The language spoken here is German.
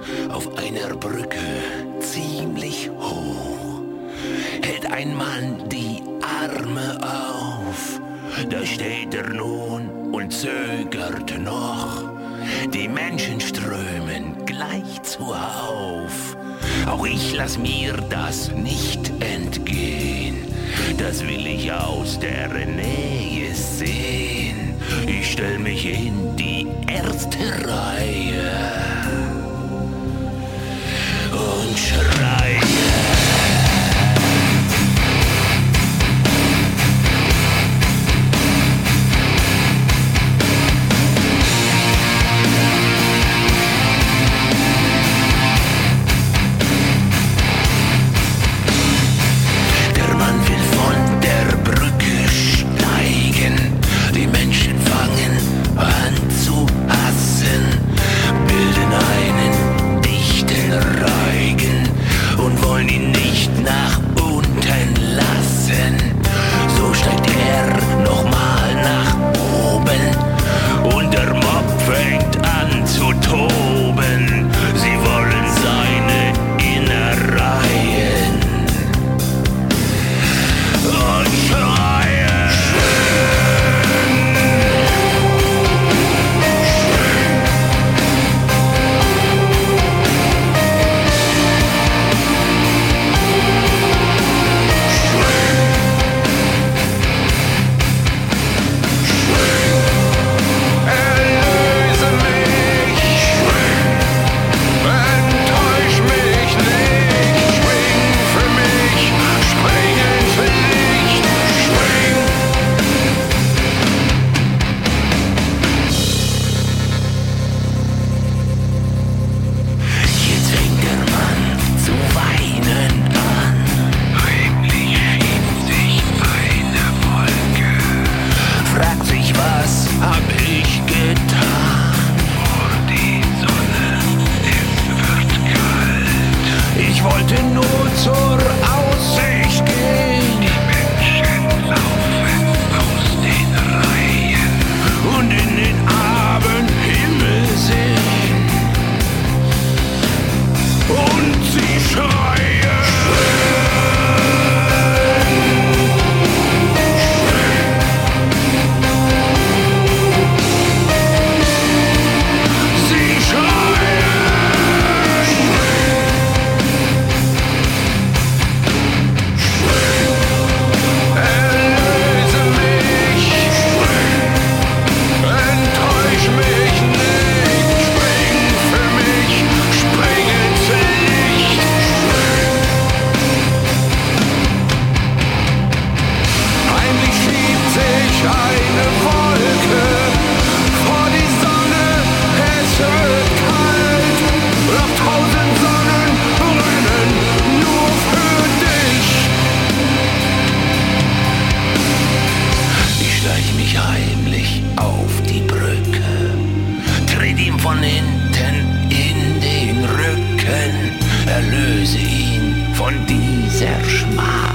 auf einer Brücke ziemlich hoch hält ein Mann die Arme auf. Da steht er nun und zögert noch. Die Menschen strömen gleich zuhauf. Auch ich lass mir das nicht entgehen. Das will ich aus der Nähe sehen. Ich stell mich in die erste Reihe und schreie. Ich wollte nur zur Aussicht gehen. Die Menschen laufen aus den Reihen und in den Abendhimmel sehen. Und sie schreien. Auf die Brücke, tritt ihm von hinten in den Rücken, erlöse ihn von dieser Schmach.